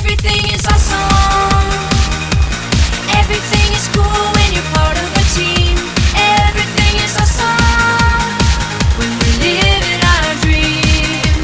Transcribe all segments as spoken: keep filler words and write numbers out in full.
Everything is awesome. Everything is cool when you're part of a team. Everything is awesome when we're living our dream.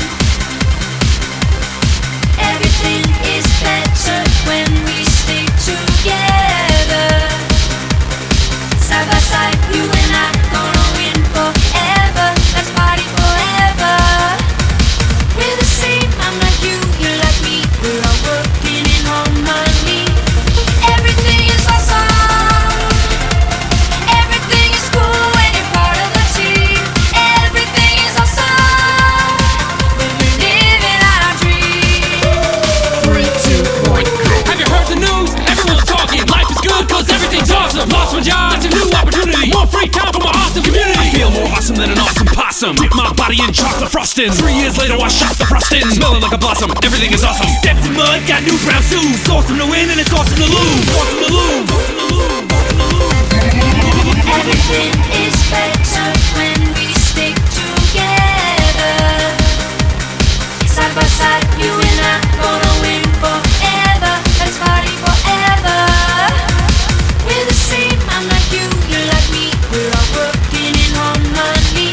Everything is better when we stick together. Side by side, you and I gonna win forever. Let's party forever. We're the same, I'm like you, you're like me. We're all working in harmony. Everything is awesome. Everything is cool when you're part of the team. Everything is awesome when we're living our dream. Three, two, one, go. Have you heard the news? Everyone's talking. Life is good cause everything's awesome. Lost my job, it's a new opportunity. More free time for my awesome community. I feel more awesome than an awesome possum. Dip my body in chocolate frosting. Three years later I shot the frosting. Smelling like a blossom, everything is awesome. Stepped in mud, got new brown shoes. It's awesome to win and it's awesome to lose. Awesome to lose. Awesome to lose. Awesome to lose. Everything is better when we stick together. Side by side, you and I gonna win forever. Let's party forever. We're the same, I'm like you, you're like me. We're all working in harmony.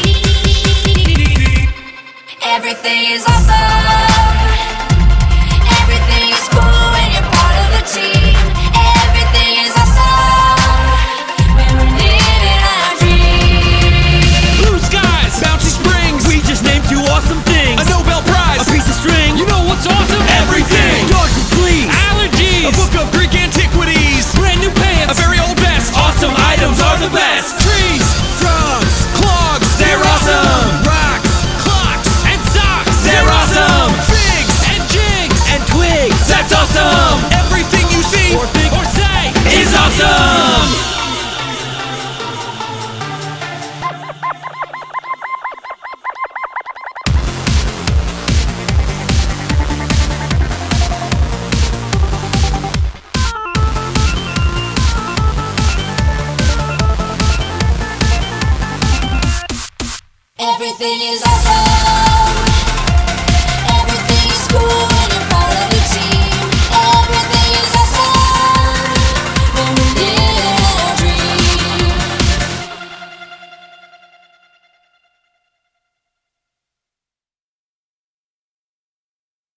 Everything is awesome. Everything is cool when you're part of the team. Everything is awesome when we're living our dream. Blue skies, bouncy springs. We just named two awesome things. A Nobel Prize, a piece of string. You know what's awesome? Everything. Dogs and sleeves. Allergies. A book of Greek antiquities. Brand new pants. A very old vest. Awesome items are the best. Trees, drums, clogs. They're awesome. Rocks, clocks, and socks. They're awesome. Figs and jigs and twigs. That's awesome. Everything you see or think or say is awesome. Everything is awesome.